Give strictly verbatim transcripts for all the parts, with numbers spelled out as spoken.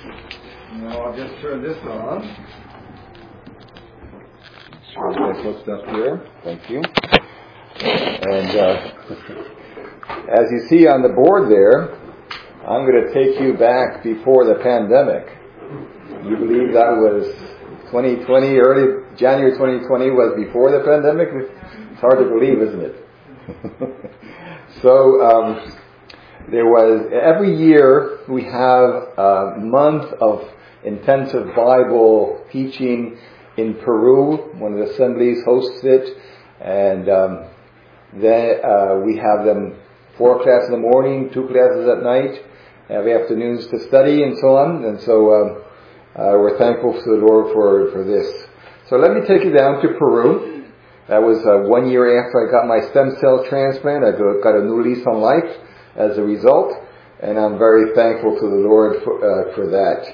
Now I'll just turn this on. Sure, I hooked up here. Thank you. And uh, as you see on the board there, I'm going to take you back before the pandemic. You believe that was twenty twenty, early January twenty twenty was before the pandemic? It's hard to believe, isn't it? So um, there was, every year we have a month of intensive Bible teaching in Peru. One of the assemblies hosts it, and um, then uh, we have them four classes in the morning, two classes at night, have afternoons to study, and so on. And so um, uh, we're thankful to the Lord for for this. So let me take you down to Peru. That was uh, one year after I got my stem cell transplant. I got a new lease on life as a result, and I'm very thankful to the Lord for, uh, for that.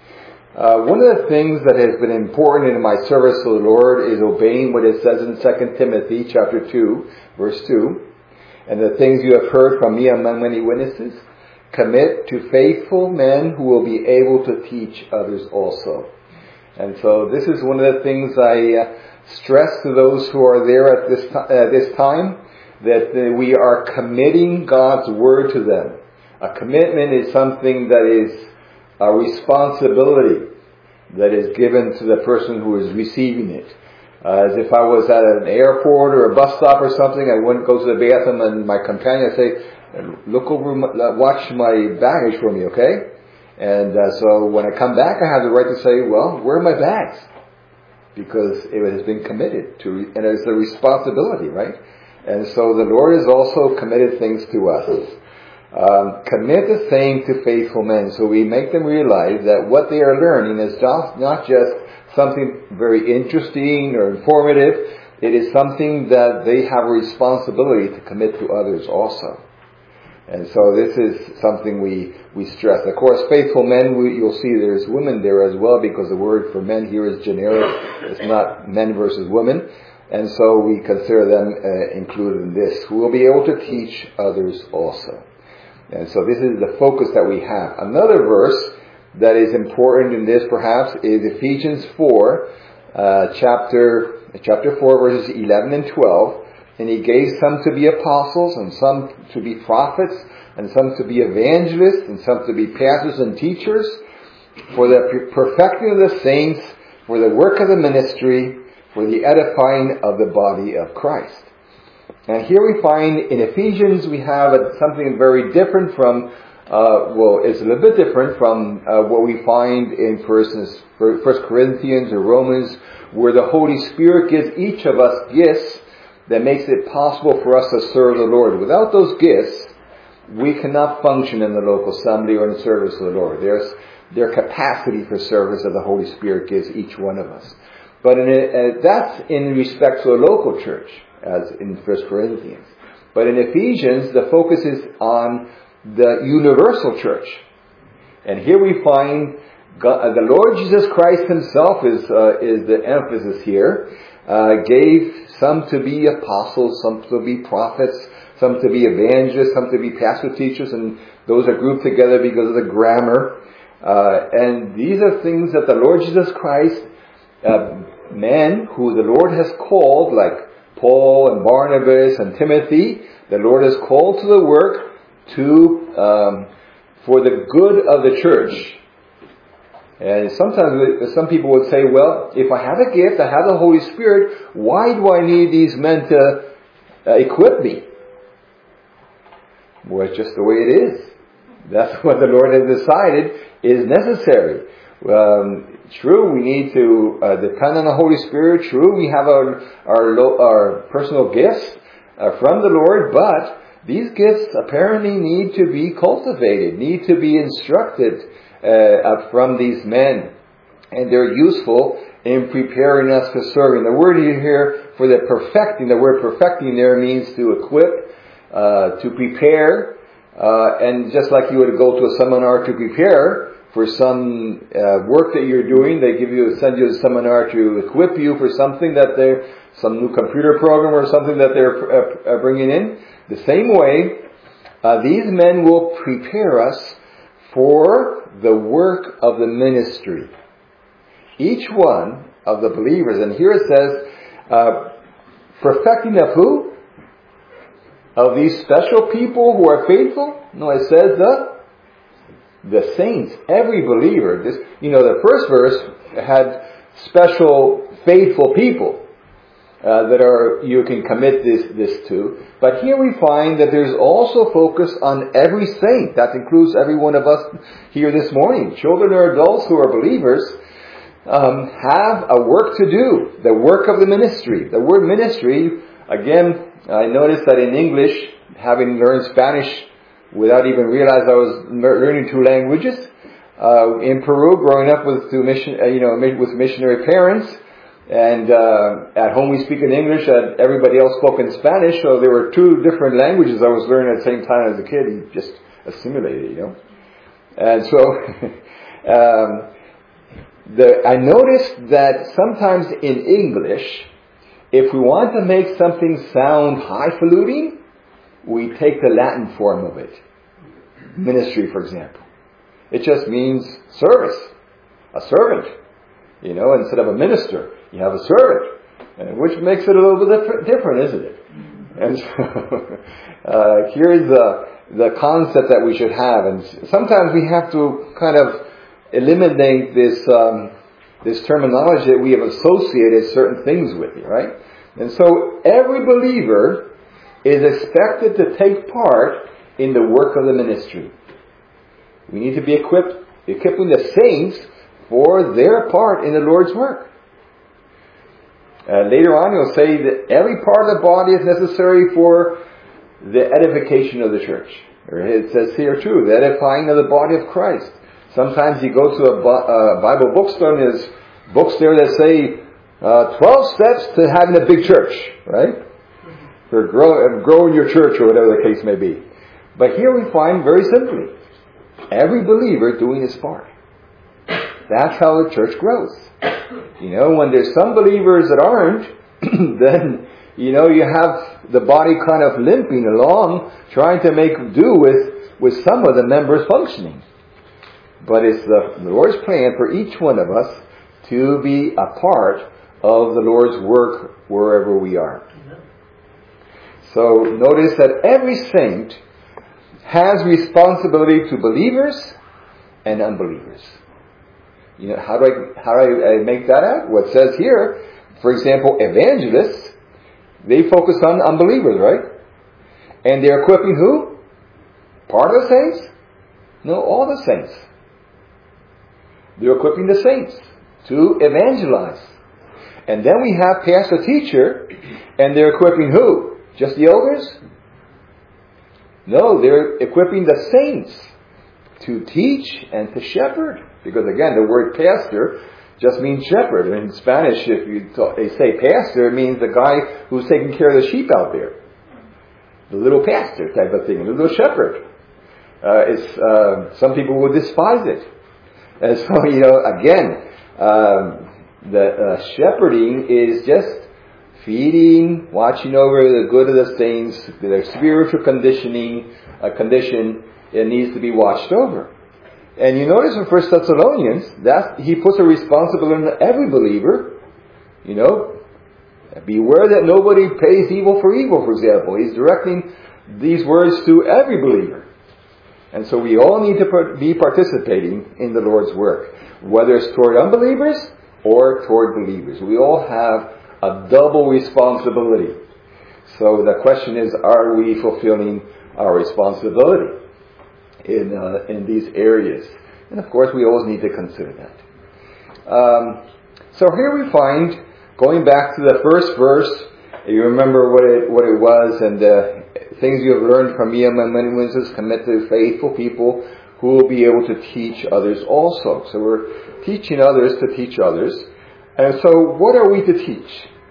Uh, one of the things that has been important in my service to the Lord is obeying what it says in Second Timothy chapter two, verse two. And the things you have heard from me among many witnesses, commit to faithful men who will be able to teach others also. And so this is one of the things I uh, stress to those who are there at this, t- uh, this time, that uh, we are committing God's word to them. A commitment is something that is a responsibility that is given to the person who is receiving it. Uh, as if I was at an airport or a bus stop or something, I wouldn't go to the bathroom and my companion would say, look over, my, watch my baggage for me, okay? And uh, so when I come back, I have the right to say, well, where are my bags? Because it has been committed to, and it's a responsibility, right? And so the Lord has also committed things to us. Um, commit the same to faithful men, so we make them realize that what they are learning is just, not just something very interesting or informative. It is something that they have a responsibility to commit to others also. And so this is something we, we stress. Of course, faithful men, we, you'll see there's women there as well, because the word for men here is generic. It's not men versus women. And so we consider them uh, included in this. We'll be able to teach others also. And so this is the focus that we have. Another verse that is important in this perhaps is Ephesians four, uh, chapter, chapter four, verses eleven and twelve. And he gave some to be apostles, and some to be prophets, and some to be evangelists, and some to be pastors and teachers, for the perfecting of the saints, for the work of the ministry, for the edifying of the body of Christ. And here we find in Ephesians we have something very different from, uh, well, it's a little bit different from uh, what we find in First Corinthians or Romans, where the Holy Spirit gives each of us gifts that makes it possible for us to serve the Lord. Without those gifts, we cannot function in the local assembly or in the service of the Lord. There's their capacity for service that the Holy Spirit gives each one of us. But in a, uh, that's in respect to a local church, as in First Corinthians. But in Ephesians, the focus is on the universal church. And here we find God, uh, the Lord Jesus Christ himself is, uh, is the emphasis here. Uh, gave some to be apostles, some to be prophets, some to be evangelists, some to be pastor teachers, and those are grouped together because of the grammar. Uh, and these are things that the Lord Jesus Christ, uh, men who the Lord has called, like Paul and Barnabas and Timothy, the Lord has called to the work to um, for the good of the church. And sometimes some people would say, well, if I have a gift, I have the Holy Spirit, why do I need these men to uh, equip me? Well, it's just the way it is. That's what the Lord has decided is necessary. Um, true, we need to uh, depend on the Holy Spirit. True, we have our our, our personal gifts uh, from the Lord, but these gifts apparently need to be cultivated, need to be instructed Uh, from these men, and they're useful in preparing us for serving. The word here for the perfecting, the word perfecting there means to equip, uh, to prepare, uh, and just like you would go to a seminar to prepare for some uh, work that you're doing, they give you send you a seminar to equip you for something that they're some new computer program or something that they're uh, bringing in. The same way, uh, these men will prepare us for the work of the ministry. Each one of the believers, and here it says, uh, perfecting of who? Of these special people who are faithful? No, it says the the saints, every believer. This, you know, the first verse had special faithful people uh, that are you can commit this this to. But here we find that there's also focus on every saint. That includes every one of us here this morning. Children or adults who are believers um, have a work to do. The work of the ministry. The word ministry, again, I noticed that in English, having learned Spanish without even realizing I was learning two languages, uh, in Peru, growing up with two mission, uh, you know, with missionary parents, and uh, at home we speak in English, and everybody else spoke in Spanish, so there were two different languages I was learning at the same time as a kid. You just assimilated, you know. And so, um, the, I noticed that sometimes in English, if we want to make something sound highfalutin, we take the Latin form of it. Ministry, for example. It just means service. A servant. You know, instead of a minister, you have a servant. And which makes it a little bit different, isn't it? And so, uh, here's the, the concept that we should have. And sometimes we have to kind of eliminate this, um, this terminology that we have associated certain things with, right? And so every believer is expected to take part in the work of the ministry. We need to be equipped, equipping the saints for their part in the Lord's work. Uh, later on, he'll say that every part of the body is necessary for the edification of the church. It says here too, the edifying of the body of Christ. Sometimes you go to a Bible bookstore and there's books there that say uh, twelve steps to having a big church, right? For grow, growing your church or whatever the case may be. But here we find very simply, every believer doing his part. That's how the church grows. You know, when there's some believers that aren't, then, you know, you have the body kind of limping along, trying to make do with, with some of the members functioning. But it's the Lord's plan for each one of us to be a part of the Lord's work wherever we are. So notice that every saint has responsibility to believers and unbelievers. You know, how do I how do I make that out? What it says here, for example, evangelists, they focus on unbelievers, right? And they're equipping who? Part of the saints? No, all the saints. They're equipping the saints to evangelize. And then we have pastor teacher, and they're equipping who? Just the elders? No, they're equipping the saints to teach and to shepherd. Because again, the word pastor just means shepherd. In Spanish, if you talk, they say pastor, it means the guy who's taking care of the sheep out there. The little pastor type of thing, the little shepherd. Uh, it's, uh, some people will despise it. And so, you know, again, um, the uh, shepherding is just feeding, watching over the good of the saints, their spiritual conditioning, uh, condition, it needs to be watched over. And you notice in First Thessalonians, that he puts a responsibility on every believer. You know, beware that nobody pays evil for evil, for example. He's directing these words to every believer. And so we all need to be participating in the Lord's work, whether it's toward unbelievers or toward believers. We all have a double responsibility. So the question is, are we fulfilling our responsibility in uh, in these areas? And of course, we always need to consider that. Um, so here we find, going back to the first verse, you remember what it what it was, and the things you have learned from me and my many witnesses, commit to faithful people who will be able to teach others also. So we're teaching others to teach others. And so what are we to teach?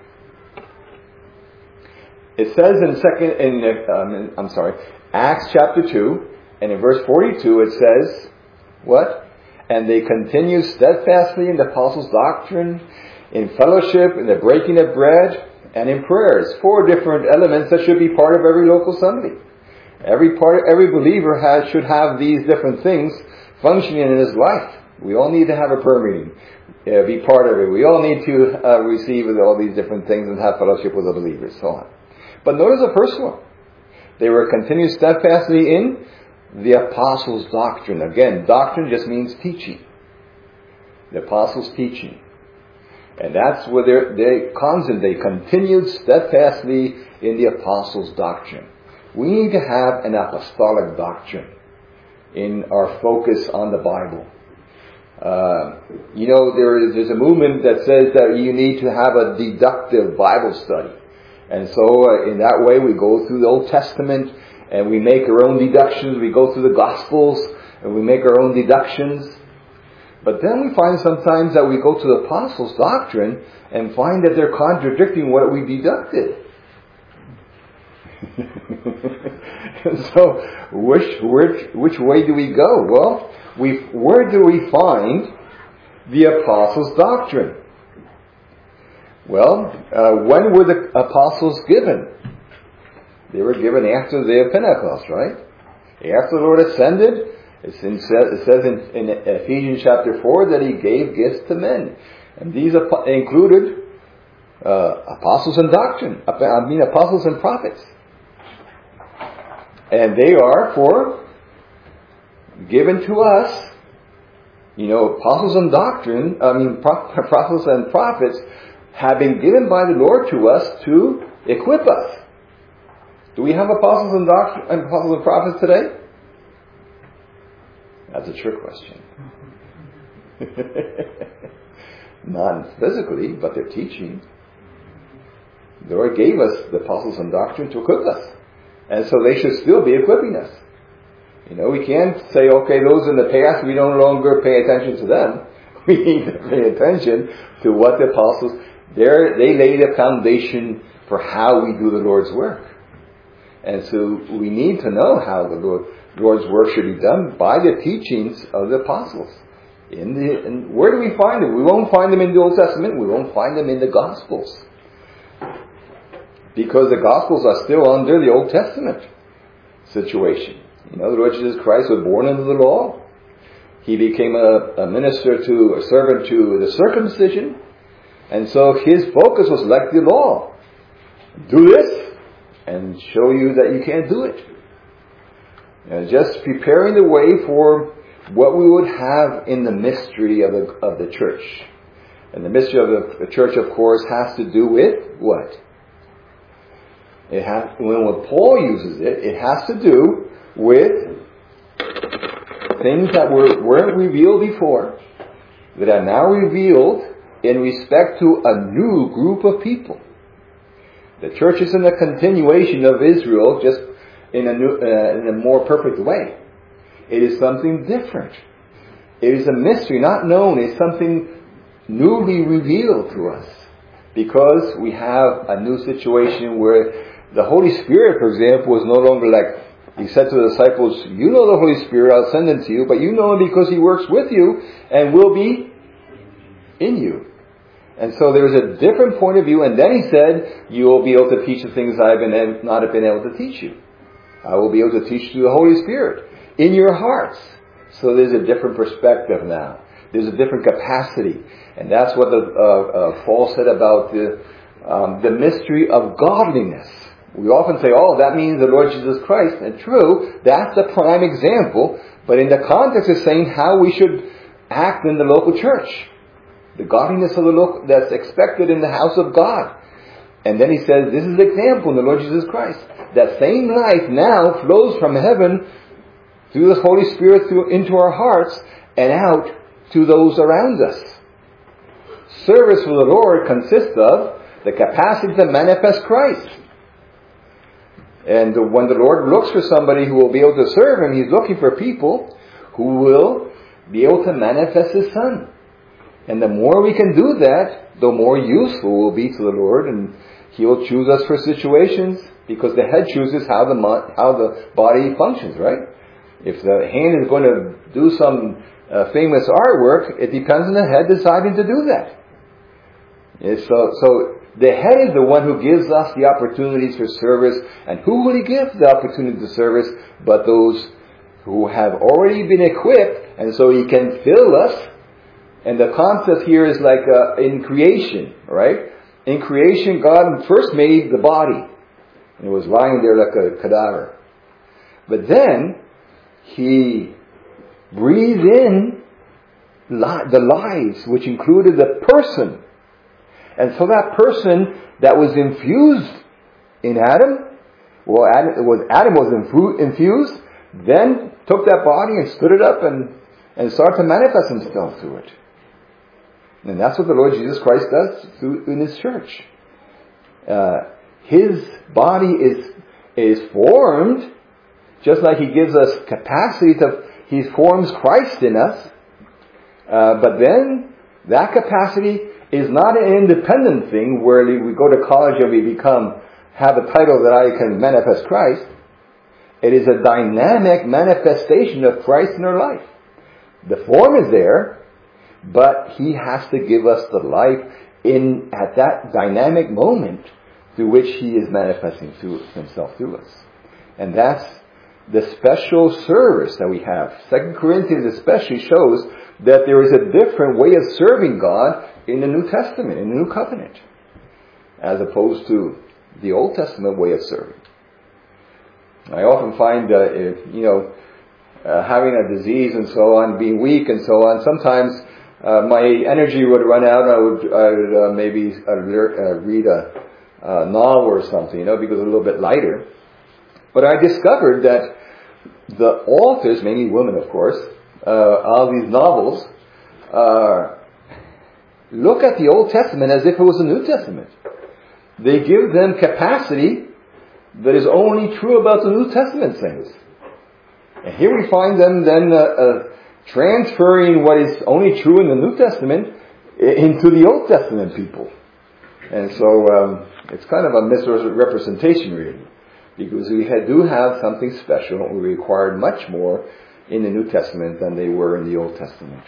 It says in second, in, um, in I'm sorry, Acts chapter two, and in verse forty-two it says, what? And they continue steadfastly in the apostles' doctrine, in fellowship, in the breaking of bread, and in prayers. Four different elements that should be part of every local assembly. Every part, every believer has should have these different things functioning in this life. We all need to have a prayer meeting, uh, be part of it. We all need to uh, receive all these different things and have fellowship with the believers, so on. But notice the first one. They were continued steadfastly in the apostles' doctrine. Again, doctrine just means teaching. The apostles' teaching. And that's where they're, they constant. They continued steadfastly in the apostles' doctrine. We need to have an apostolic doctrine in our focus on the Bible. Uh, you know, there is there's a movement that says that you need to have a deductive Bible study. And so uh, in that way we go through the Old Testament and we make our own deductions. We go through the Gospels and we make our own deductions. But then we find sometimes that we go to the apostles' doctrine and find that they're contradicting what we deducted. So which, which which way do we go? Well, we where do we find the apostles' doctrine? Well, uh, when were the apostles given? They were given after the day of Pentecost, right? After the Lord ascended, it says in, in Ephesians chapter four that He gave gifts to men. And these included uh, apostles and doctrine, I mean apostles and prophets. And they are for given to us, you know, apostles and doctrine, I mean apostles and prophets have been given by the Lord to us to equip us. Do we have apostles and doctrine and apostles and prophets today? That's a trick question. Not physically, but they're teaching. The Lord gave us the apostles and doctrine to equip us. And so they should still be equipping us. You know, we can't say, okay, those in the past, we no longer pay attention to them. We need to pay attention to what the apostles, they laid a foundation for how we do the Lord's work. And so we need to know how the Lord, Lord's work should be done by the teachings of the apostles. In the, in, where do we find them? We won't find them in the Old Testament. We won't find them in the Gospels. Because the Gospels are still under the Old Testament situation. You know, the Lord Jesus Christ was born under the law. He became a, a minister to, a servant to the circumcision. And so His focus was like the law. Do this and show you that you can't do it. And just preparing the way for what we would have in the mystery of the, of the church. And the mystery of the, the church, of course, has to do with what? It has, when, when Paul uses it, it has to do with things that were, weren't revealed before, that are now revealed in respect to a new group of people. The church isn't a continuation of Israel just in a, new, uh, in a more perfect way. It is something different. It is a mystery, not known. It's something newly revealed to us. Because we have a new situation where the Holy Spirit, for example, is no longer like, He said to the disciples, you know the Holy Spirit, I'll send Him to you, but you know Him because He works with you and will be in you. And so there's a different point of view, and then He said, you will be able to teach the things I have been, not have been able to teach you. I will be able to teach through the Holy Spirit in your hearts. So there's a different perspective now. There's a different capacity. And that's what the, uh, uh, Paul said about the, um, the mystery of godliness. We often say, oh, that means the Lord Jesus Christ. And true, that's the prime example. But in the context of saying how we should act in the local church. The godliness of the local, that's expected in the house of God. And then he says, this is the example in the Lord Jesus Christ. That same life now flows from heaven through the Holy Spirit through, into our hearts and out to those around us. Service for the Lord consists of the capacity to manifest Christ. And when the Lord looks for somebody who will be able to serve Him, He's looking for people who will be able to manifest His Son. And the more we can do that, the more useful we'll be to the Lord, and He will choose us for situations, because the head chooses how the how the body functions, right? If the hand is going to do some uh, famous artwork, it depends on the head deciding to do that. Yeah, so, so the head is the one who gives us the opportunities for service, and who will He give the opportunity to service but those who have already been equipped, and so He can fill us. And the concept here is like uh, in creation, right? In creation, God first made the body. And it was lying there like a cadaver. But then, He breathed in li- the lives, which included the person. And so that person that was infused in Adam, well, Adam, it was, Adam was infu- infused, then took that body and stood it up and, and started to manifest Himself through it. And that's what the Lord Jesus Christ does through, in His church. Uh, His body is, is formed, just like He gives us capacity to, He forms Christ in us. Uh, but then, that capacity is not an independent thing where we go to college and we become, have a title that I can manifest Christ. It is a dynamic manifestation of Christ in our life. The form is there, but He has to give us the life in at that dynamic moment through which He is manifesting through Himself through us. And that's the special service that we have. Second Corinthians especially shows that there is a different way of serving God in the New Testament, in the New Covenant, as opposed to the Old Testament way of serving. I often find, uh, if, you know, uh, having a disease and so on, being weak and so on, sometimes Uh, my energy would run out, and I would, I would uh, maybe uh, read a, a novel or something, you know, because it's a little bit lighter. But I discovered that the authors, mainly women, of course, uh, of these novels, uh, look at the Old Testament as if it was the New Testament. They give them capacity that is only true about the New Testament things. And here we find them then uh, uh, transferring what is only true in the New Testament into the Old Testament people. And so um, it's kind of a misrepresentation, really, because we had, do have something special. We required much more in the New Testament than they were in the Old Testament.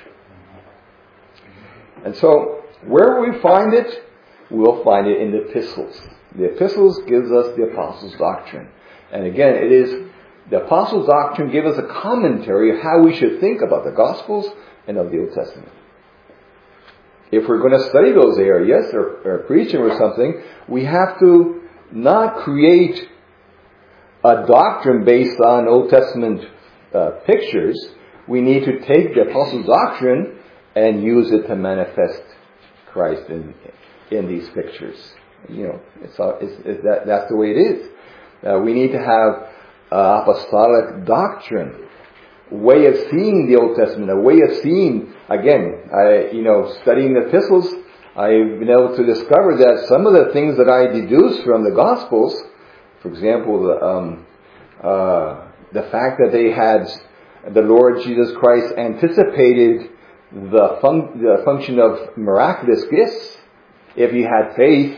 And so where we find it, we'll find it in the epistles. The epistles gives us the apostles' doctrine. And again, it is the apostles' doctrine gives us a commentary of how we should think about the Gospels and of the Old Testament. If we're going to study those areas or, or preaching or something, we have to not create a doctrine based on Old Testament uh, pictures. We need to take the apostles' doctrine and use it to manifest Christ in in these pictures. You know, it's, it's, it's that that's the way it is. Uh, we need to have Uh, apostolic doctrine, way of seeing the Old Testament, a way of seeing, again, I, you know, studying the epistles, I've been able to discover that some of the things that I deduce from the Gospels, for example, the, um, uh, the fact that they had, the Lord Jesus Christ anticipated the, fun- the function of miraculous gifts. If you had faith,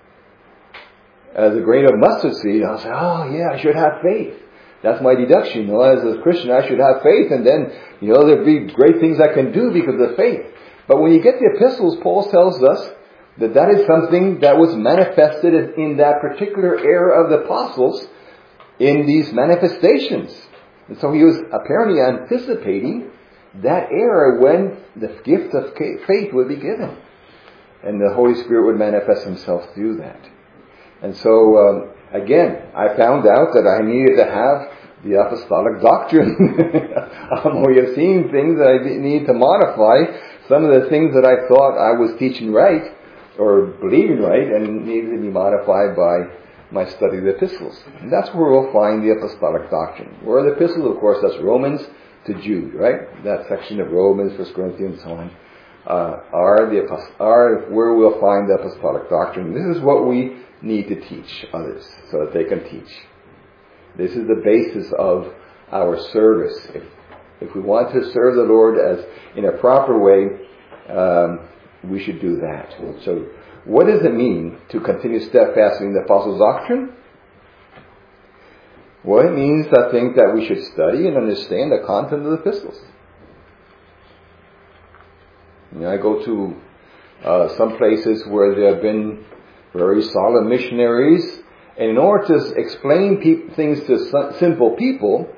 as a grain of mustard seed, I'll say, oh yeah, I should have faith. That's my deduction. You know, as a Christian, I should have faith, and then, you know, there'll be great things I can do because of faith. But when you get the epistles, Paul tells us that that is something that was manifested in that particular era of the apostles in these manifestations. And so he was apparently anticipating that era when the gift of faith would be given. And the Holy Spirit would manifest Himself through that. And so, um, again, I found out that I needed to have the apostolic doctrine. I'm we have seen things that I need to modify. Some of the things that I thought I was teaching right, or believing right, and needed to be modified by my study of the epistles. And that's where we'll find the apostolic doctrine. Where are the epistles? Of course, that's Romans to Jude, right? That section of Romans, First Corinthians, and so on, uh, are, the, are where we'll find the apostolic doctrine. This is what we need to teach others so that they can teach. This is the basis of our service. If, if we want to serve the Lord as in a proper way, um, we should do that. So what does it mean to continue steadfastly in the apostles' doctrine? Well, it means, I think, that we should study and understand the content of the epistles. You know, I go to uh, some places where there have been very solid missionaries, and in order to explain pe- things to simple people,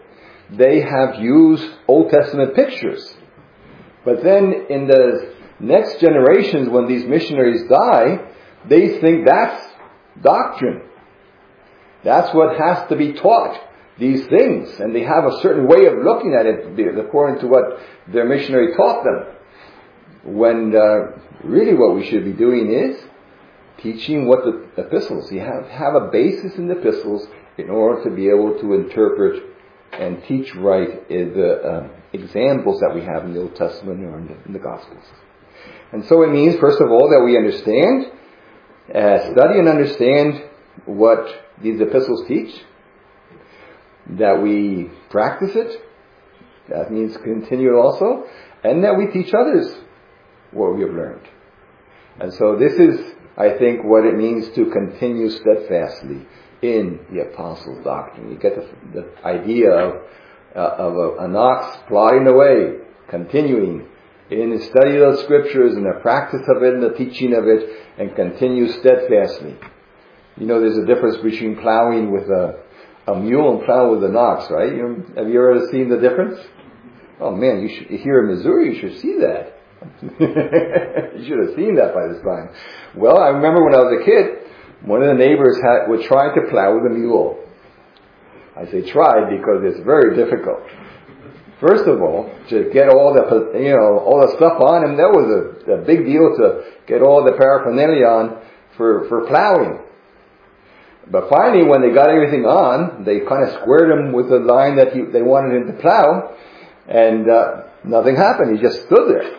they have used Old Testament pictures. But then in the next generations, when these missionaries die, they think that's doctrine. That's what has to be taught, these things. And they have a certain way of looking at it according to what their missionary taught them. When uh, really what we should be doing is teaching what the epistles, you have, have a basis in the epistles in order to be able to interpret and teach right the uh, examples that we have in the Old Testament or in the, in the Gospels. And so it means, first of all, that we understand, uh, study and understand what these epistles teach, that we practice it, that means continue it also, and that we teach others what we have learned. And so this is, I think, what it means to continue steadfastly in the apostles' doctrine. You get the, the idea of, uh, of a, an ox plodding away, continuing in the study of the scriptures and the practice of it and the teaching of it, and continue steadfastly. You know, there's a difference between plowing with a, a mule and plowing with an ox, right? You know, have you ever seen the difference? Oh man, you should, here in Missouri, you should see that. You should have seen that by this time. Well, I remember when I was a kid, one of the neighbors had, was trying to plow with a mule. I say tried because it's very difficult. First of all, to get all the, you know, all the stuff on him, that was a, a big deal to get all the paraphernalia on for, for plowing. But finally, when they got everything on, they kind of squared him with the line that he, they wanted him to plow, and uh, nothing happened. He just stood there.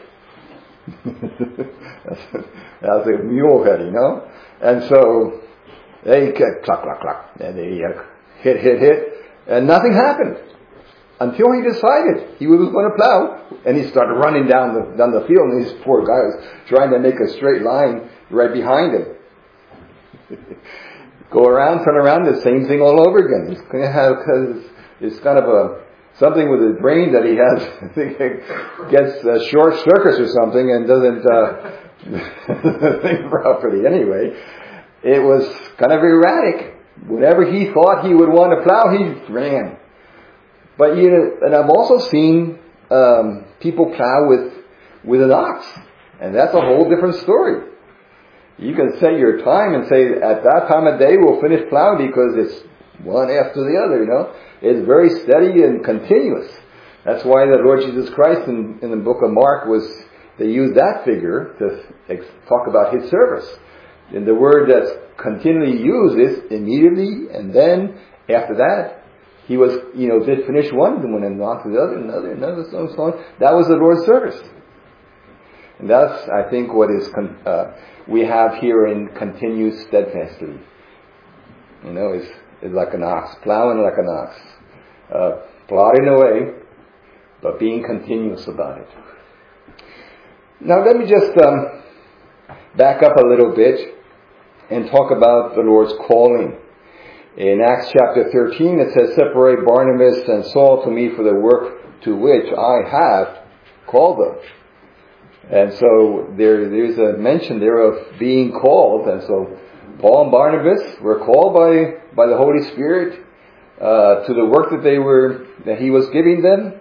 That's a mule head, you know? And so they get cluck, cluck, cluck, and they uh, hit, hit, hit, and nothing happened until he decided he was going to plow, and he started running down the down the field, and these poor guys trying to make a straight line right behind him. Go around, turn around, the same thing all over again. He's going to have, because it's kind of a something with his brain that he has, I think it gets uh, short circuits or something and doesn't uh, think properly. Anyway, it was kind of erratic. Whenever he thought he would want to plow, he ran. But you know, and I've also seen um, people plow with with an ox, and that's a whole different story. You can set your time and say, at that time of day we'll finish plowing because it's one after the other, you know. It's very steady and continuous. That's why the Lord Jesus Christ in, in the book of Mark was, they used that figure to ex- talk about His service. And the word that's continually used is immediately, and then after that, He was, you know, did finish one, and on to the other, another, another, so on, so on. That was the Lord's service. And that's, I think, what is con- uh, we have here in continue steadfastly. You know, is is like an ox, plowing like an ox, uh, plodding away, but being continuous about it. Now, let me just um, back up a little bit and talk about the Lord's calling. In Acts chapter thirteen, it says, "Separate Barnabas and Saul to me for the work to which I have called them." And so there, there's a mention there of being called. And so Paul and Barnabas were called by, by the Holy Spirit uh, to the work that they were that He was giving them.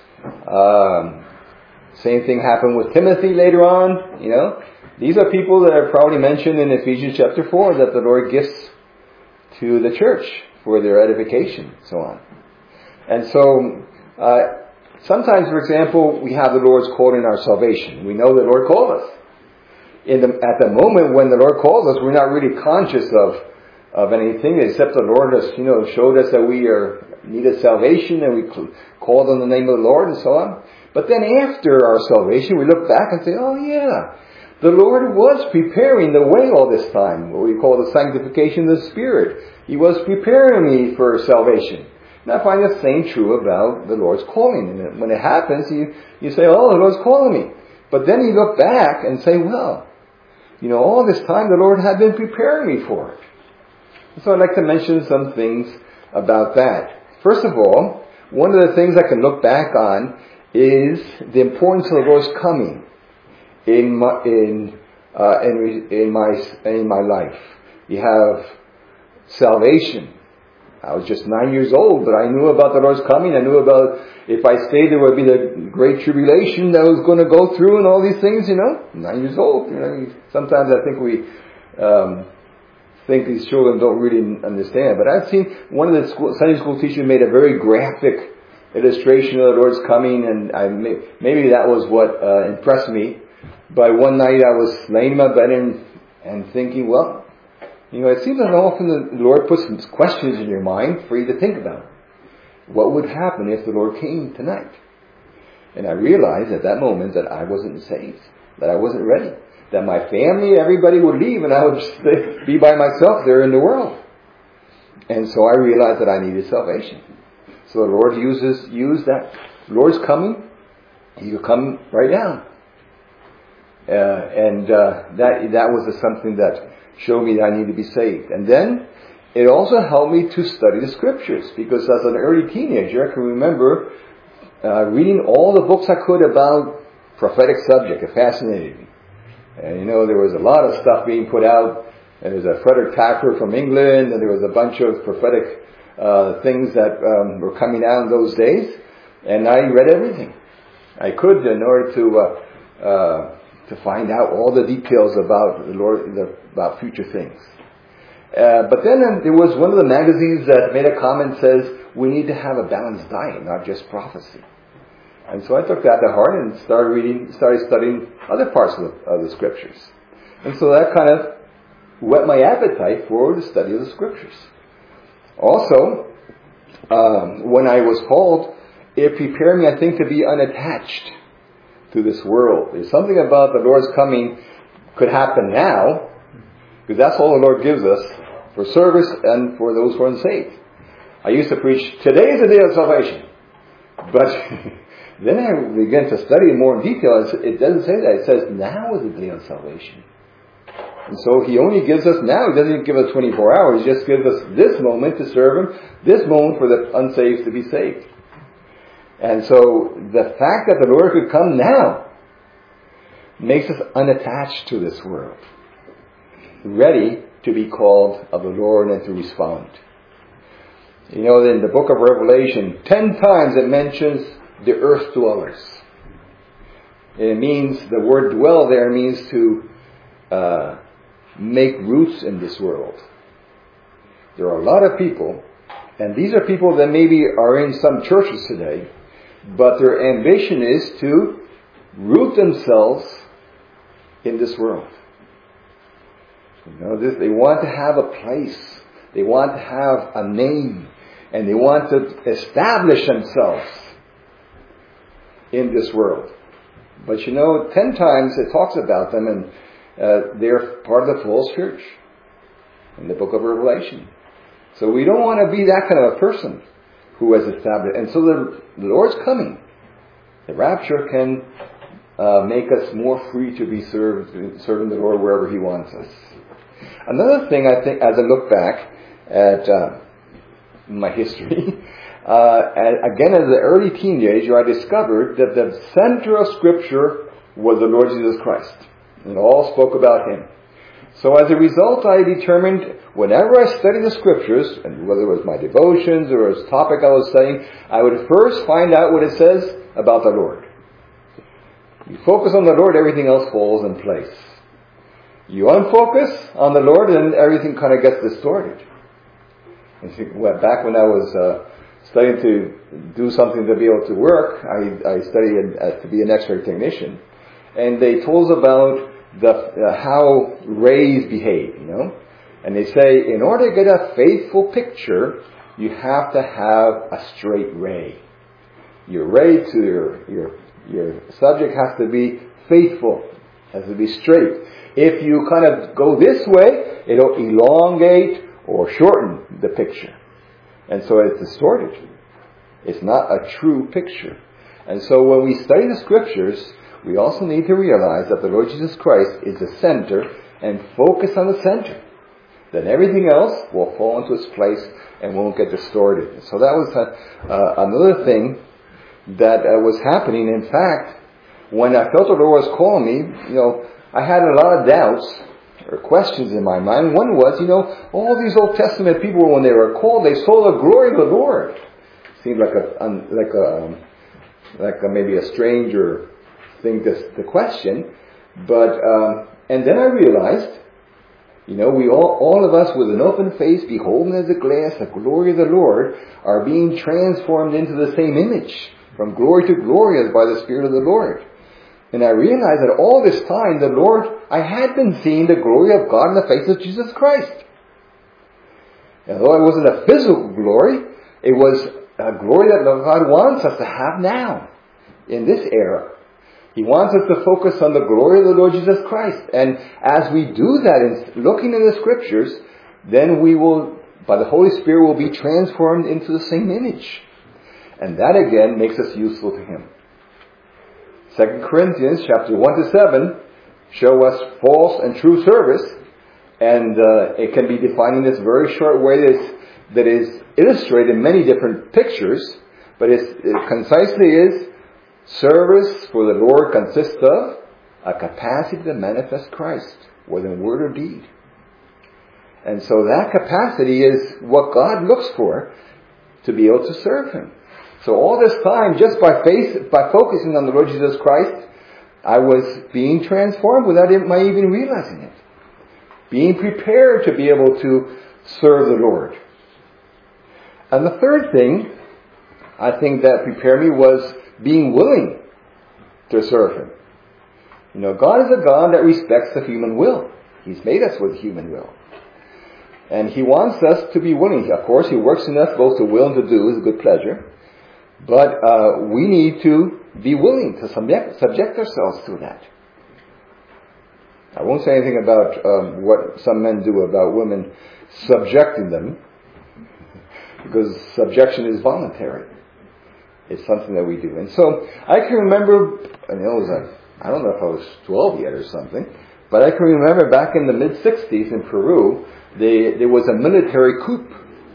Um, same thing happened with Timothy later on. You know, these are people that are probably mentioned in Ephesians chapter four that the Lord gives to the church for their edification, and so on. And so. Uh, Sometimes, for example, we have the Lord's call in our salvation. We know the Lord called us. In the, at the moment when the Lord calls us, we're not really conscious of, of anything except the Lord has, you know, showed us that we are needed salvation and we called on the name of the Lord and so on. But then after our salvation, we look back and say, oh yeah, the Lord was preparing the way all this time, what we call the sanctification of the Spirit. He was preparing me for salvation. And I find the same true about the Lord's calling. And when it happens, you, you say, oh, the Lord's calling me. But then you look back and say, well, you know, all this time the Lord had been preparing me for it. So I'd like to mention some things about that. First of all, one of the things I can look back on is the importance of the Lord's coming in my, in, uh, in, in my, in my life. You have salvation. I was just nine years old, but I knew about the Lord's coming. I knew about if I stayed, there would be the great tribulation that I was going to go through and all these things, you know. Nine years old, you know. Sometimes I think we um, think these children don't really understand. But I've seen one of the school, Sunday school teachers made a very graphic illustration of the Lord's coming, and I may, maybe that was what uh, impressed me. But one night I was laying in my bed and, and thinking, well, you know, it seems that often the Lord puts some questions in your mind for you to think about. What would happen if the Lord came tonight? And I realized at that moment that I wasn't saved, that I wasn't ready, that my family, everybody would leave, and I would just be by myself there in the world. And so I realized that I needed salvation. So the Lord uses used that. The Lord's coming. He will come right now. Uh, and uh, that that was something that showed me that I need to be saved. And then it also helped me to study the Scriptures, because as an early teenager I can remember uh, reading all the books I could about prophetic subject. It fascinated me. And you know, there was a lot of stuff being put out. And there was a Frederick Tacker from England, and there was a bunch of prophetic uh, things that um, were coming out in those days. And I read everything I could in order to uh, uh, to find out all the details about the Lord, the, about future things. Uh, but then um, there was one of the magazines that made a comment, says we need to have a balanced diet, not just prophecy. And so I took that to heart and started reading, started studying other parts of the, of the Scriptures. And so that kind of whet my appetite for the study of the Scriptures. Also, um, when I was called, it prepared me, I think, to be unattached to this world. There's something about the Lord's coming could happen now, because that's all the Lord gives us for service and for those who are unsaved. I used to preach, today is the day of salvation. But then I began to study it more in detail. It doesn't say that. It says now is the day of salvation. And so He only gives us now. He doesn't give us twenty-four hours. He just gives us this moment to serve Him, this moment for the unsaved to be saved. And so the fact that the Lord could come now makes us unattached to this world, ready to be called of the Lord and to respond. You know, in the book of Revelation, ten times it mentions the earth dwellers. It means, the word dwell there means to uh, make roots in this world. There are a lot of people, and these are people that maybe are in some churches today, but their ambition is to root themselves in this world. You know, this, they want to have a place. They want to have a name. And they want to establish themselves in this world. But you know, ten times it talks about them, and uh, they're part of the false church in the book of Revelation. So we don't want to be that kind of a person who has established. And so the, the Lord's coming. The rapture can uh, make us more free to be served, serving the Lord wherever He wants us. Another thing, I think, as I look back at uh, my history, uh, and again as an early teenager, I discovered that the center of Scripture was the Lord Jesus Christ. And all spoke about Him. So as a result, I determined whenever I studied the Scriptures, and whether it was my devotions or a topic I was studying, I would first find out what it says about the Lord. You focus on the Lord, everything else falls in place. You unfocus on the Lord, and everything kind of gets distorted. And see, back when I was uh, studying to do something to be able to work, I, I studied uh, to be an X-ray technician. And they told us about the uh, how rays behave, you know. And they say, in order to get a faithful picture, you have to have a straight ray. Your ray to your your your subject has to be faithful, has to be straight. If you kind of go this way, it'll elongate or shorten the picture. And so it's distorted. It's not a true picture. And so when we study the Scriptures, we also need to realize that the Lord Jesus Christ is the center, and focus on the center. Then everything else will fall into its place and won't get distorted. So that was a, uh, another thing that uh, was happening. In fact, when I felt the Lord was calling me, you know, I had a lot of doubts or questions in my mind. One was, you know, all these Old Testament people, when they were called, they saw the glory of the Lord. Seemed like a um, like a um, like a, maybe a stranger thing to, to question, but um, and then I realized, you know, we all all of us with an open face, beholding as a glass the glory of the Lord, are being transformed into the same image, from glory to glory, as by the Spirit of the Lord. And I realized that all this time, the Lord, I had been seeing the glory of God in the face of Jesus Christ. And though it wasn't a physical glory, it was a glory that God wants us to have now, in this era. He wants us to focus on the glory of the Lord Jesus Christ. And as we do that, in looking in the Scriptures, then we will, by the Holy Spirit, will be transformed into the same image. And that again makes us useful to Him. Second Corinthians chapter one to seven show us false and true service. And uh, it can be defined in this very short way that is, that is illustrated in many different pictures. But it's, it concisely is, service for the Lord consists of a capacity to manifest Christ, whether in word or deed. And so that capacity is what God looks for to be able to serve Him. So all this time, just by face, by focusing on the Lord Jesus Christ, I was being transformed without my even realizing it. Being prepared to be able to serve the Lord. And the third thing, I think, that prepared me was being willing to serve Him. You know, God is a God that respects the human will. He's made us with human will. And He wants us to be willing. Of course, He works in us both to will and to do, His good pleasure. But uh, we need to be willing to subject, subject ourselves to that. I won't say anything about um, what some men do about women subjecting them, because subjection is voluntary. It's something that we do. And so I can remember, and it was a, I don't know if I was twelve yet or something, but I can remember back in the mid sixties in Peru, they, there was a military coup.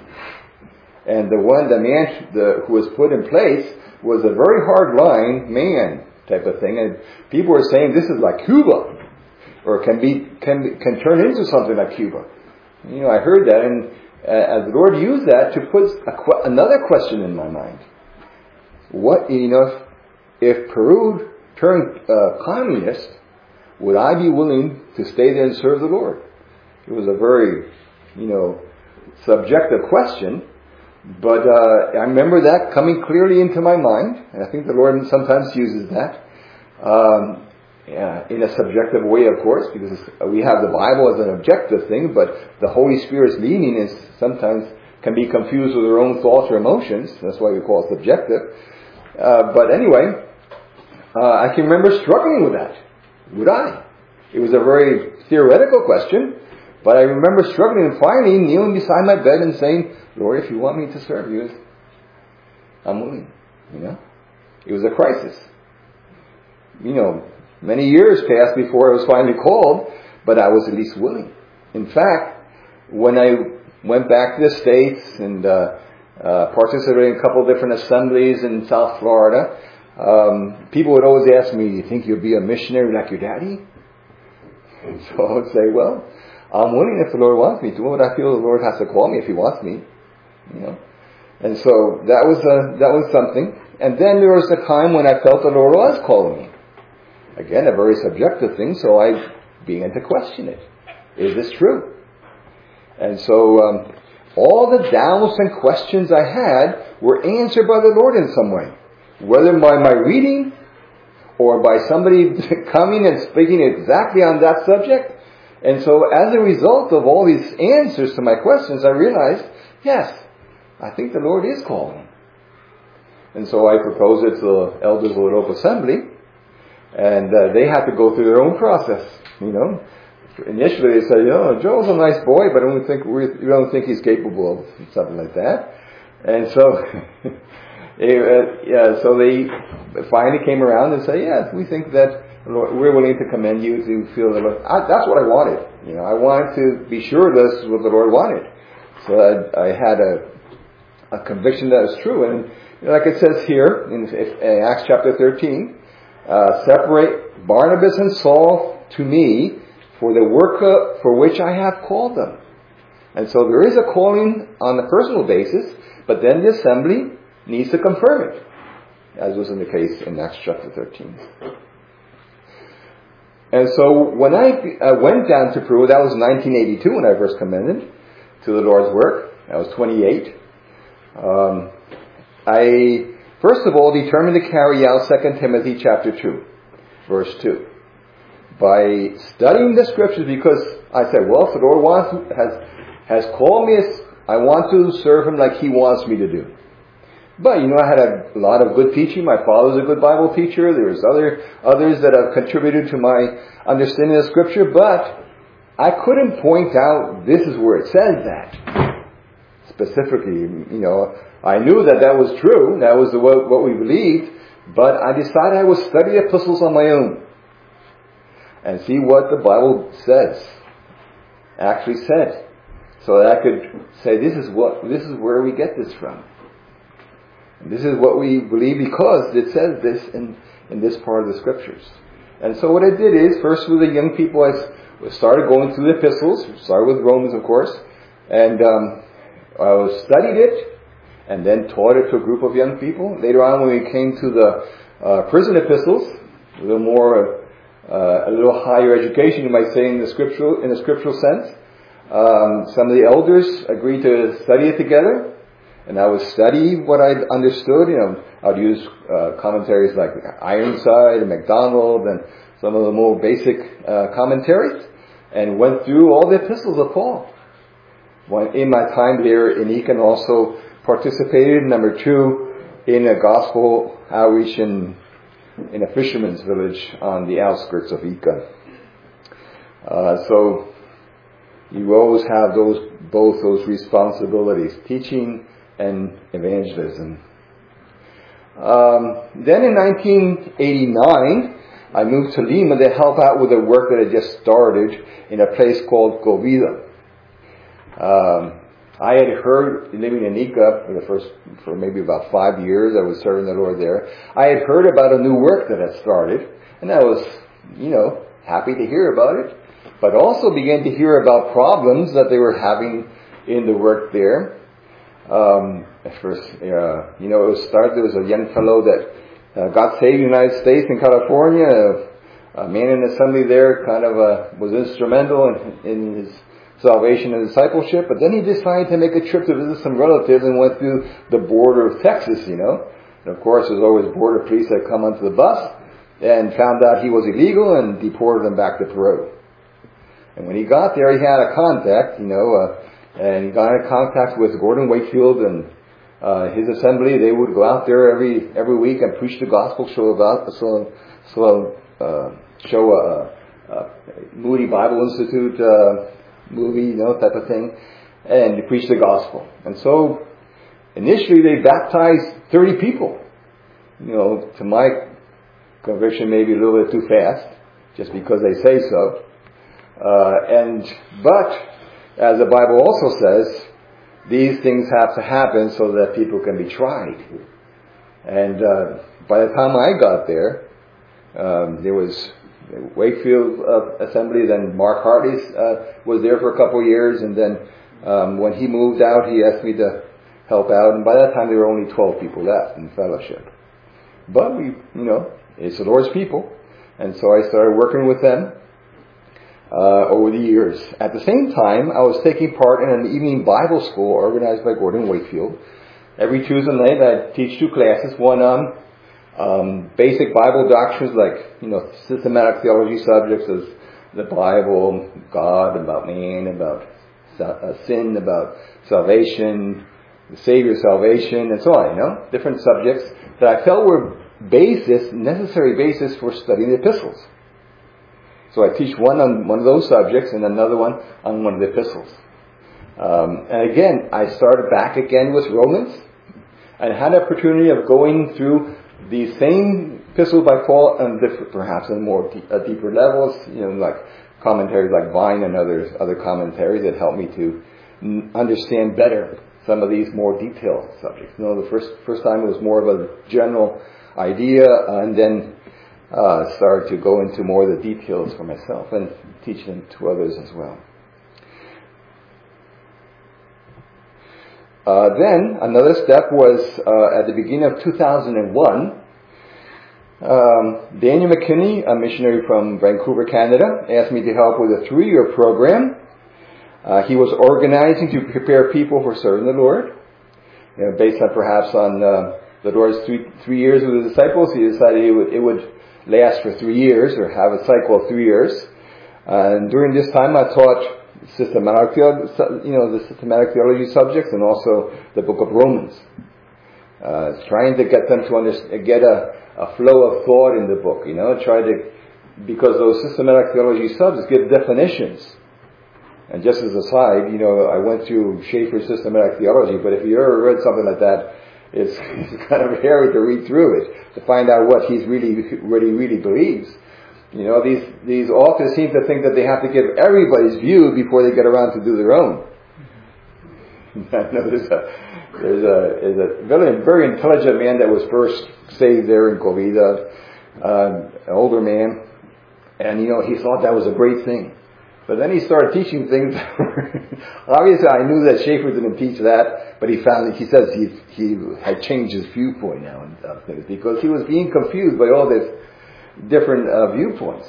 And the one, the man the, who was put in place was a very hard-line man type of thing. And people were saying this is like Cuba, or can be can can turn into something like Cuba. You know, I heard that, and uh, the Lord used that to put a, another question in my mind. What, you know, if, if Peru turned uh, communist, would I be willing to stay there and serve the Lord? It was a very, you know, subjective question. But uh, I remember that coming clearly into my mind, and I think the Lord sometimes uses that um, yeah, in a subjective way, of course, because we have the Bible as an objective thing, but the Holy Spirit's leading is sometimes can be confused with our own thoughts or emotions. That's why we call it subjective. Uh, but anyway, uh, I can remember struggling with that. Would I? It was a very theoretical question, but I remember struggling and finally kneeling beside my bed and saying, Lord, if you want me to serve you, I'm willing. You know, it was a crisis. You know, many years passed before I was finally called, but I was at least willing. In fact, when I went back to the States and uh, uh, participated in a couple of different assemblies in South Florida, um, people would always ask me, "Do you think you'll be a missionary like your daddy?" And so I would say, "Well, I'm willing if the Lord wants me to. What I feel the Lord has to call me if He wants me." You know, and so that was a, that was something. And then there was a time when I felt the Lord was calling me. Again, a very subjective thing. So I began to question it. Is this true? And so um, all the doubts and questions I had were answered by the Lord in some way, whether by my reading or by somebody coming and speaking exactly on that subject. And so as a result of all these answers to my questions, I realized, yes, I think the Lord is calling. And so I proposed it to the elders of the local assembly, and uh, they had to go through their own process. You know, initially they said, "Oh, Joel's a nice boy, but I don't think we, we don't think he's capable of something like that." And so, it, uh, yeah, so they finally came around and said, "Yes, we think that Lord, we're willing to commend you to feel the Lord." I, that's what I wanted. You know, I wanted to be sure this is what the Lord wanted. So I, I had a a conviction that is true. And you know, like it says here in, in Acts chapter thirteen, uh, separate Barnabas and Saul to me for the work uh, for which I have called them. And so there is a calling on a personal basis, but then the assembly needs to confirm it, as was in the case in Acts chapter thirteen. And so when I uh, went down to Peru, that was nineteen eighty-two when I first commended to the Lord's work. I was twenty-eight. Um, I, first of all, determined to carry out Second Timothy chapter two, verse two. By studying the scriptures, because I said, well, if the Lord wants, has, has called me, as I want to serve Him like He wants me to do. But, you know, I had a lot of good teaching. My father's a good Bible teacher. There's other others that have contributed to my understanding of Scripture. But I couldn't point out, this is where it says that. Specifically, you know, I knew that that was true. That was the, what, what we believed. But I decided I would study epistles on my own. And see what the Bible says. Actually said. So that I could say, this is what, this is where we get this from. This is what we believe because it says this in, in this part of the Scriptures. And so what I did is, first with the young people, I started going through the epistles. Started with Romans, of course. And um, I studied it and then taught it to a group of young people. Later on, when we came to the uh, prison epistles, a little more, uh, a little higher education, you might say, in the scriptural, in a scriptural sense, um, some of the elders agreed to study it together. And I would study what I understood. You know, I'd use uh, commentaries like Ironside and MacDonald and some of the more basic uh, commentaries, and went through all the epistles of Paul. When, in my time there in Eakin, also participated, number two, in a gospel outreach in, in a fisherman's village on the outskirts of Ica. Uh, so you always have those both those responsibilities, teaching and evangelism. Um, then in nineteen eighty-nine, I moved to Lima to help out with the work that I just started in a place called Covida. Um, I had heard, living in Ica for the first, for maybe about five years, I was serving the Lord there. I had heard about a new work that had started, and I was, you know, happy to hear about it, but also began to hear about problems that they were having in the work there. Um, at first, uh, you know, it was started, there was a young fellow that uh, got saved in the United States in California. A, a man in the assembly there kind of uh, was instrumental in, in his salvation and discipleship. But then he decided to make a trip to visit some relatives and went through the border of Texas, you know. And of course, there's always border police that come onto the bus and found out he was illegal and deported him back to Peru. And when he got there, he had a contact, you know, uh, and he got in contact with Gordon Wakefield and uh, his assembly. They would go out there every every week and preach the gospel, show about so so uh, show a, a Moody Bible Institute uh, movie, you know, type of thing, and preach the gospel. And so initially they baptized thirty people. You know, to my conviction, maybe a little bit too fast, just because they say so. Uh, and but as the Bible also says, these things have to happen so that people can be tried. And uh, by the time I got there, um, there was Wakefield uh, Assembly, then Mark Hartley uh, was there for a couple of years, and then um, when he moved out, he asked me to help out, and by that time there were only twelve people left in fellowship. But we, you know, it's the Lord's people, and so I started working with them Uh, over the years. At the same time, I was taking part in an evening Bible school organized by Gordon Wakefield. Every Tuesday night, I'd teach two classes. One on um, basic Bible doctrines like, you know, systematic theology subjects as the Bible, God, about man, about uh, sin, about salvation, the Savior's salvation, and so on. You know, different subjects that I felt were basis, necessary basis for studying the epistles. So I teach one on one of those subjects and another one on one of the epistles. Um, and again, I started back again with Romans and had the opportunity of going through the same epistles by Paul and different, perhaps on more deep, uh, deeper levels, you know, like commentaries like Vine and others, other commentaries that helped me to n- understand better some of these more detailed subjects. You know, the first first time it was more of a general idea, uh, and then uh, started to go into more of the details for myself and teach them to others as well. Uh, then another step was uh, at the beginning of two thousand one. Um, Daniel McKinney, a missionary from Vancouver, Canada, asked me to help with a three-year program. Uh, he was organizing to prepare people for serving the Lord. You know, based on perhaps on uh, the Lord's three, three years with the disciples, he decided it would, it would last for three years or have a cycle of three years. Uh, and during this time, I taught systematic, you know, the systematic theology subjects and also the book of Romans. Uh, trying to get them to understand, get a, a flow of thought in the book, you know, try to, because those systematic theology subjects give definitions. And just as a side, you know, I went through Schaeffer's systematic theology, but if you ever read something like that, it's, it's kind of hairy to read through it, to find out what he's really, what he really believes. You know, these, these authors seem to think that they have to give everybody's view before they get around to do their own. no, there's a, there's a, there's a very, very intelligent man that was first saved there in Covida, um, an older man, and you know, he thought that was a great thing. But then he started teaching things. Obviously, I knew that Schaeffer didn't teach that, but he found, he says he he had changed his viewpoint now and uh, things because he was being confused by all these different uh, viewpoints.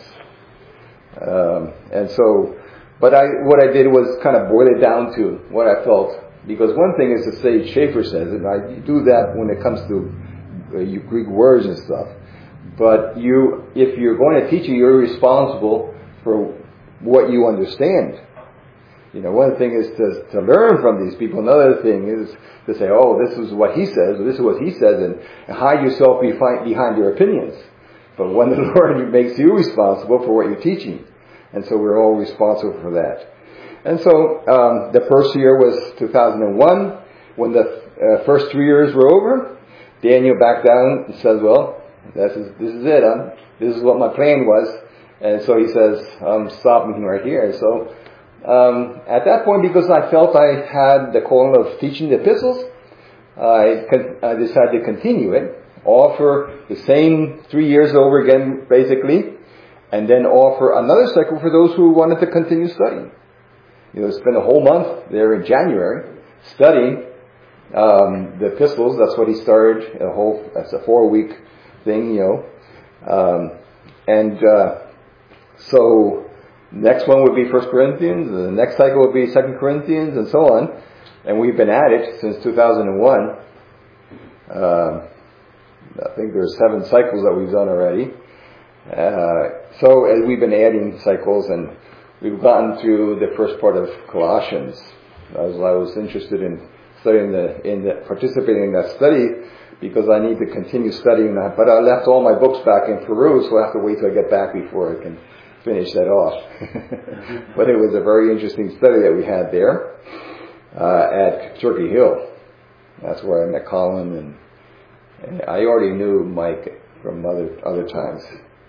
Um, and so, but I what I did was kind of boil it down to what I felt. Because one thing is to say Schaeffer says, and I do that when it comes to uh, Greek words and stuff. But you, if you're going to teach, you're responsible for what you understand. You know, one thing is to, to learn from these people. Another thing is to say, oh, this is what he says, or this is what he says, and, and hide yourself behind, behind your opinions. But when the Lord makes you responsible for what you're teaching. And so we're all responsible for that. And so um, the first year was two thousand one. When the uh, first three years were over, Daniel backed down and says, well, this is, this is it. Huh? This is what my plan was. And so he says, I'm stopping right here. So um, at that point, because I felt I had the calling of teaching the epistles, I, con- I decided to continue it, offer the same three years over again, basically, and then offer another cycle for those who wanted to continue studying. You know, spend a whole month there in January studying um, the epistles. That's what he started. A whole, that's a four-week thing, you know. Um, and uh, so next one would be First Corinthians. The next cycle would be Second Corinthians, and so on. And we've been at it since two thousand one. Uh, I think there's seven cycles that we've done already. Uh, so as we've been adding cycles, and we've gotten through the first part of Colossians. As I was interested in studying the, in the, participating in that study because I need to continue studying that. But I left all my books back in Peru, so I have to wait till I get back before I can finish that off. But it was a very interesting study that we had there uh, at Turkey Hill. That's where I met Colin, and, and I already knew Mike from other other times.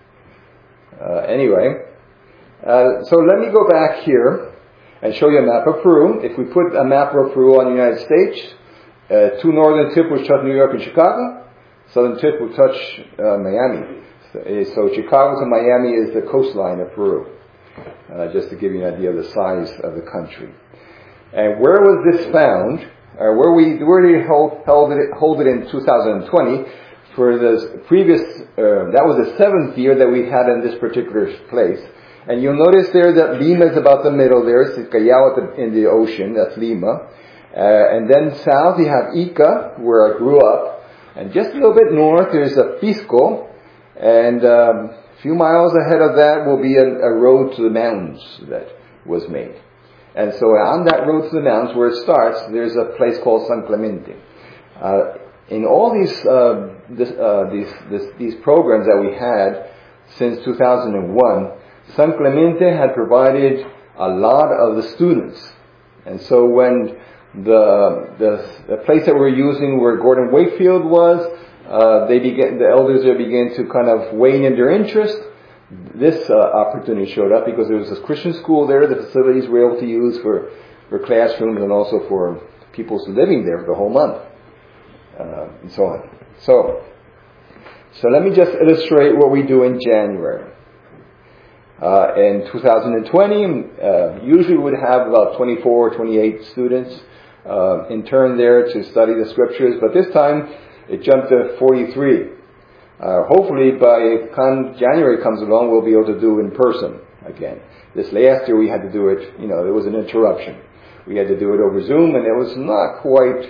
Uh, anyway. Uh, so let me go back here and show you a map of Peru. If we put a map of Peru on the United States, uh, two northern tip will touch New York and Chicago. Southern tip will touch uh, Miami. So, so Chicago to Miami is the coastline of Peru. Uh, just to give you an idea of the size of the country. And where was this found? Uh, where we where did we hold, hold, it, hold it in two thousand twenty? For the previous, uh, that was the seventh year that we had in this particular place. And you'll notice there that Lima is about the middle there. It's Callao at the, in the ocean. That's Lima. Uh, and then south you have Ica, where I grew up. And just a little bit north there's a Pisco. And um, a few miles ahead of that will be a, a road to the mountains that was made. And so on that road to the mountains where it starts, there's a place called San Clemente. Uh, in all these, uh, this, uh, these, this, these programs that we had since two thousand one, San Clemente had provided a lot of the students. And so when the, the, the place that we were using where Gordon Wakefield was, uh, they began, the elders there began to kind of wane in their interest. This uh, opportunity showed up because there was this Christian school there. The facilities were able to use for, for classrooms and also for people living there for the whole month. Uh, and so on. So, So let me just illustrate what we do in January. Uh, in two thousand twenty, uh, usually we would have about twenty-four, twenty-eight students uh, intern there to study the scriptures, but this time it jumped to forty-three. Uh, hopefully by the time January comes along, we'll be able to do in person again. This last year we had to do it, you know, there was an interruption. We had to do it over Zoom, and it was not quite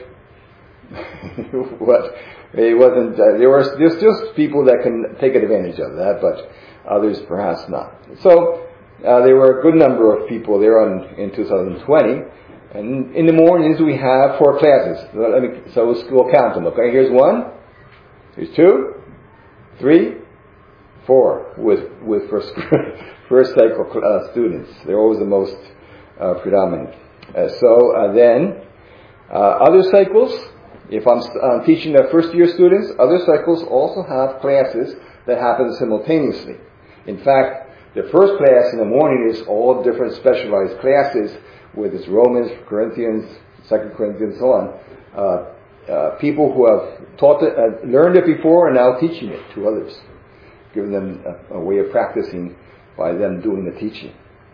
what it wasn't. Uh, there were there's just people that can take advantage of that, but others perhaps not. So uh, there were a good number of people there on in two thousand twenty, and in the mornings we have four classes. So, let me, so we'll, we'll count them. Okay, here's one, here's two, three, four with with first first cycle uh, students. They're always the most uh, predominant. Uh, so uh, then uh, other cycles. If I'm uh, teaching the first year students, other cycles also have classes that happen simultaneously. In fact, the first class in the morning is all different specialized classes with its Romans, Corinthians, Second Corinthians, so on. Uh, uh, people who have taught it, uh, learned it before, are now teaching it to others, giving them a, a way of practicing by them doing the teaching.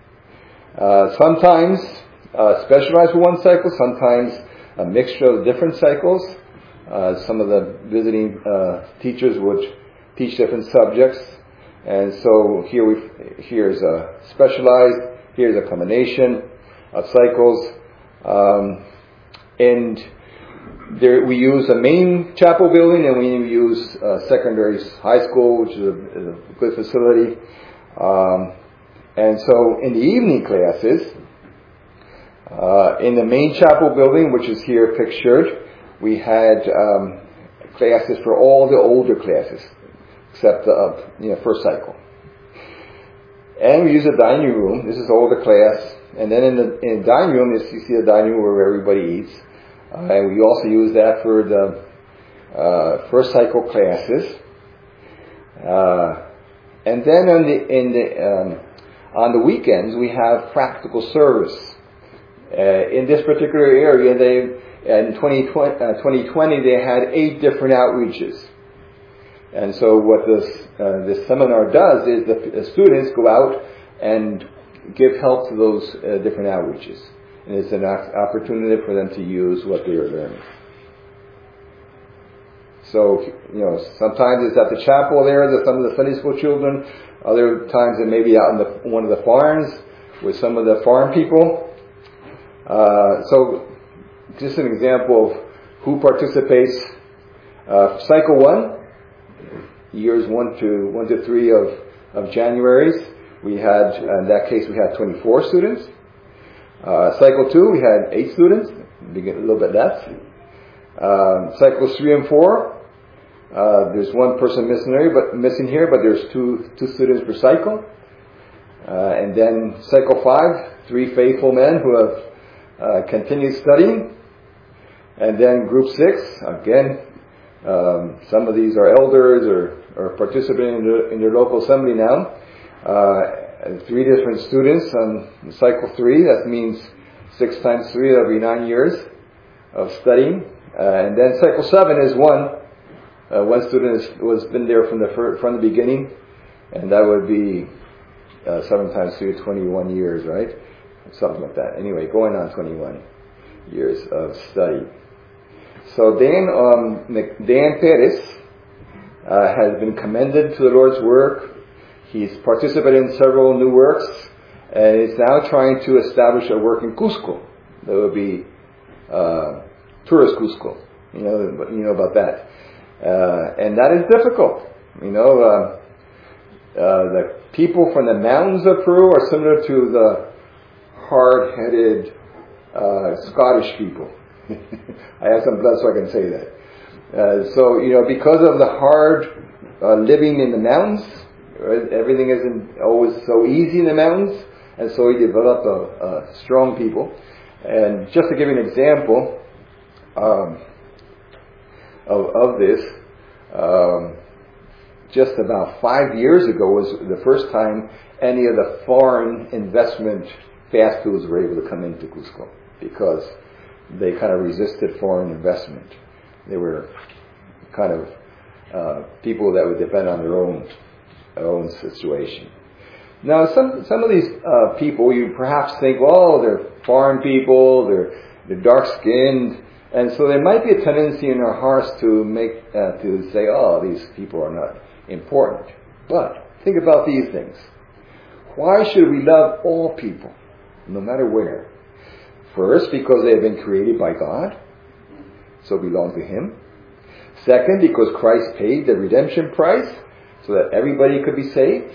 Uh, sometimes uh, specialized for one cycle, sometimes a mixture of different cycles. Uh, some of the visiting uh, teachers would teach different subjects, and so here we here's a specialized, here's a combination of cycles, um, and there we use a main chapel building, and we use a secondary high school, which is a, is a good facility. Um, and so in the evening classes, uh, in the main chapel building, which is here pictured, we had um, classes for all the older classes, except the uh, you know, first cycle. And we use a dining room. This is older class. And then in the, in the dining room, you see the dining room where everybody eats. Uh, and we also use that for the uh, first cycle classes. Uh, and then on the in the um, on the weekends we have practical service. Uh, in this particular area, they in twenty twenty they had eight different outreaches. And so what this uh, this seminar does is the, the students go out and give help to those uh, different outreaches. And it's an opportunity for them to use what they are learning. So, you know, sometimes it's at the chapel there, that some of the Sunday school children. Other times it may be out in the, one of the farms with some of the farm people. Uh, so, just an example of who participates. Uh, cycle one, years one to one to three of of January's, we had in that case we had twenty-four students. Uh, cycle two, we had eight students, a little bit less. Um, cycles three and four, uh, there's one person missing here, but missing here, but there's two two students per cycle. Uh, and then cycle five, three faithful men who have uh, continued studying. And then group six, again, um, some of these are elders or, or participating in, the, in their local assembly now. Uh, three different students on cycle three. That means six times three, that'll be nine years of studying. Uh, and then cycle seven is one. Uh, one student has was been there from the fir- from the beginning, and that would be uh, seven times three, twenty-one years, right? Something like that. Anyway, going on twenty-one years of study. So Dan um, Dan Perez uh, has been commended to the Lord's work. He's participated in several new works, and is now trying to establish a work in Cusco. That would be uh, tourist Cusco. You know, you know about that, uh, and that is difficult. You know, uh, uh, the people from the mountains of Peru are similar to the hard-headed uh, Scottish people. I have some blood, so I can say that. Uh, so, you know, because of the hard uh, living in the mountains. Everything isn't always so easy in the mountains, and so he developed a, a strong people. And just to give you an example um, of, of this, um, just about five years ago was the first time any of the foreign investment fast foods were able to come into Cusco, because they kind of resisted foreign investment. They were kind of uh, people that would depend on their own, their own situation. Now, some some of these uh, people, you perhaps think, oh, they're foreign people, they're they're dark-skinned, and so there might be a tendency in our hearts to make uh, to say, oh, these people are not important. But think about these things. Why should we love all people, no matter where? First, because they have been created by God, so belong to Him. Second, because Christ paid the redemption price, so that everybody could be saved.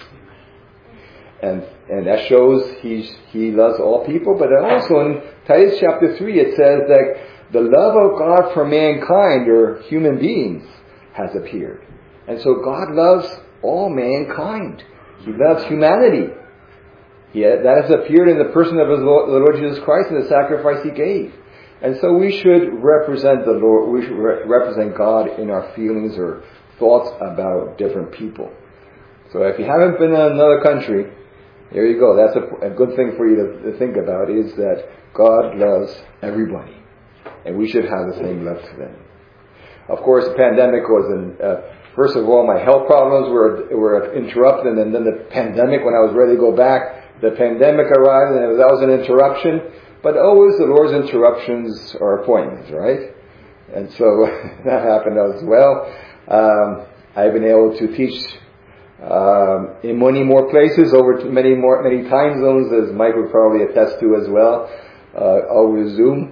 And and that shows He He loves all people. But also in Titus chapter three, it says that the love of God for mankind, or human beings, has appeared. And so God loves all mankind. He loves humanity. He, that has appeared in the person of His Lord, the Lord Jesus Christ, and the sacrifice He gave. And so we should represent the Lord, we should re- represent God in our feelings or thoughts about different people. So if you haven't been in another country, there you go. That's a, a good thing for you to, to think about, is that God loves everybody. And we should have the same love to them. Of course, the pandemic was, an, uh, first of all, my health problems were were interrupted, and then the pandemic, when I was ready to go back, the pandemic arrived, and that was an interruption. But always the Lord's interruptions are appointments, right? And so that happened as well. Um, I've been able to teach um, in many more places, over many more many time zones, as Mike would probably attest to as well, uh, over Zoom.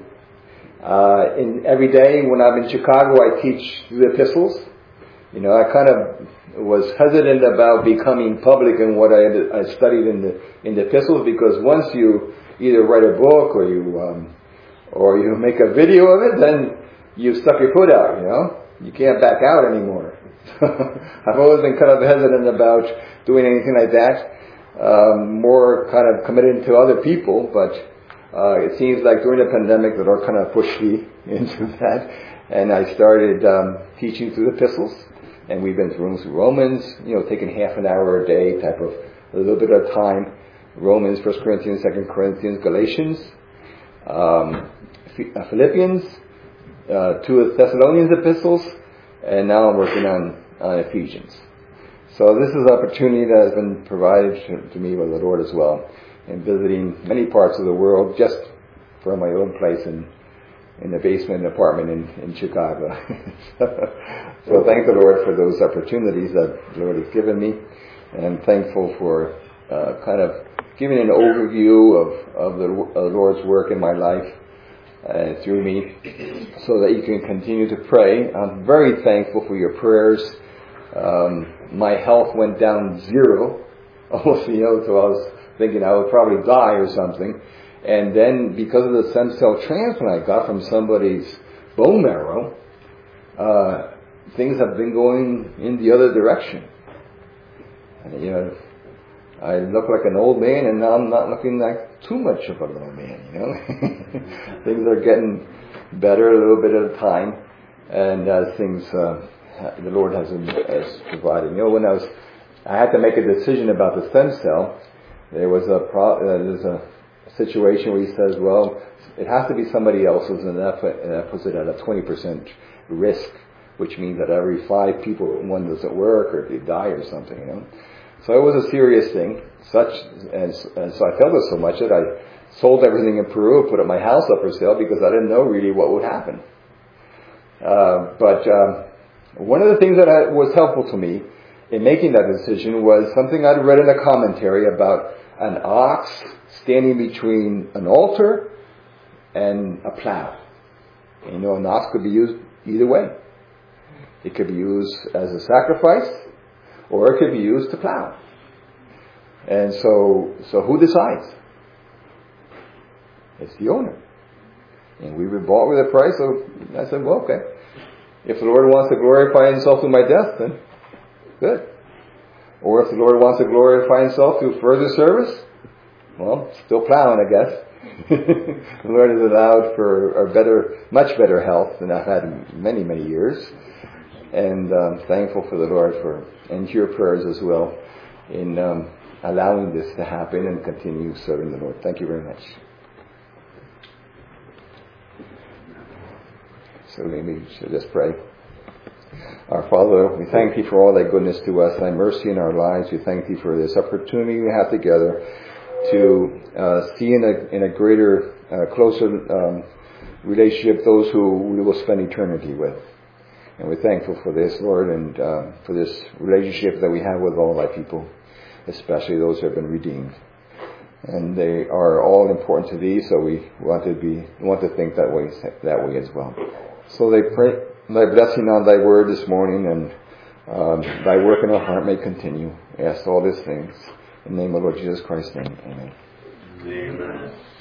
Uh, in every day when I'm in Chicago, I teach the epistles. You know, I kind of was hesitant about becoming public in what I, I studied in the in the epistles, because once you either write a book or you um, or you make a video of it, then you've stuck your foot out. You know, you can't back out anymore. I've always been kind of hesitant about doing anything like that. Um, more kind of committed to other people, but uh, it seems like during the pandemic the Lord kind of pushed me into that, and I started um, teaching through the epistles. And we've been through Romans, you know, taking half an hour a day, type of a little bit of time. Romans, First Corinthians, Second Corinthians, Galatians, um, Philippians, uh, two of Thessalonians epistles, and now I'm working on, on Ephesians. So this is an opportunity that has been provided to, to me by the Lord as well, in visiting many parts of the world just from my own place in in the basement apartment in, in Chicago. so, so thank the Lord for those opportunities that the Lord has given me, and I'm thankful for uh, kind of giving an overview of, of the uh, Lord's work in my life uh, through me, so that you can continue to pray. I'm very thankful for your prayers. Um, my health went down zero, almost, you know, so I was thinking I would probably die or something. And then, because of the stem cell transplant I got from somebody's bone marrow, uh, things have been going in the other direction. And, you know, I look like an old man, and now I'm not looking like too much of an old man, you know. Things are getting better a little bit at a time, and as things uh, the Lord has, has provided. You know, when I was, I had to make a decision about the stem cell. There was a pro, uh, there's a situation where he says, well, it has to be somebody else's, and that, and that puts it at a twenty percent risk, which means that every five people, one doesn't work or they die or something, you know. So it was a serious thing. Such, and, and so I felt it so much that I sold everything in Peru, put my house up for sale, because I didn't know really what would happen. Uh, but um, one of the things that I, was helpful to me in making that decision was something I'd read in a commentary about an ox standing between an altar and a plow. And you know, an ox could be used either way. It could be used as a sacrifice, or it could be used to plow. And so, so who decides? It's the owner. And we were bought with a price, so I said, well, okay. If the Lord wants to glorify Himself through my death, then good. Or if the Lord wants to glorify Himself through further service, well, still plowing, I guess. The Lord has allowed for a better, much better health than I've had in many, many years. And I'm um, thankful for the Lord for, and your prayers as well, in um, allowing this to happen and continue serving the Lord. Thank you very much. So maybe we should just pray. Our Father, we thank Thee for all Thy goodness to us, Thy mercy in our lives. We thank Thee for this opportunity we have together to uh, see in a, in a greater, uh, closer um, relationship those who we will spend eternity with. And we're thankful for this, Lord, and uh, for this relationship that we have with all Thy people, especially those who have been redeemed. And they are all important to Thee, so we want to be want to think that way that way as well. So they pray Thy blessing on Thy word this morning, and um, Thy work in our heart may continue. I ask all these things in the name of Lord Jesus Christ. Amen. Amen.